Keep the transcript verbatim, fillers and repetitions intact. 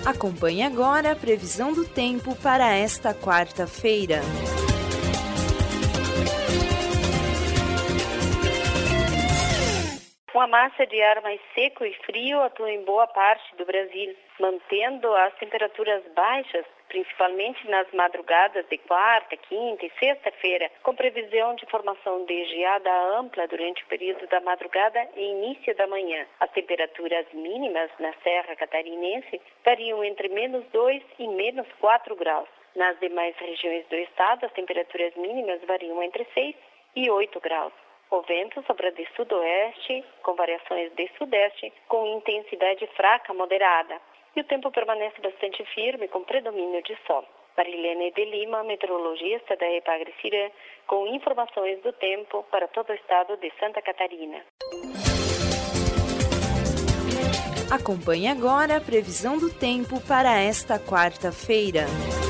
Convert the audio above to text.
Acompanhe agora a previsão do tempo para esta quarta-feira. Uma massa de ar mais seco e frio atua em boa parte do Brasil, mantendo as temperaturas baixas, principalmente nas madrugadas de quarta, quinta e sexta-feira, com previsão de formação de geada ampla durante o período da madrugada e início da manhã. As temperaturas mínimas na Serra Catarinense variam entre menos dois e menos quatro graus. Nas demais regiões do estado, as temperaturas mínimas variam entre seis e oito graus. O vento sopra de sudoeste, com variações de sudeste, com intensidade fraca moderada. E o tempo permanece bastante firme, com predomínio de sol. Marilene de Lima, meteorologista da Epagre-Cirã, com informações do tempo para todo o estado de Santa Catarina. Acompanhe agora a previsão do tempo para esta quarta-feira.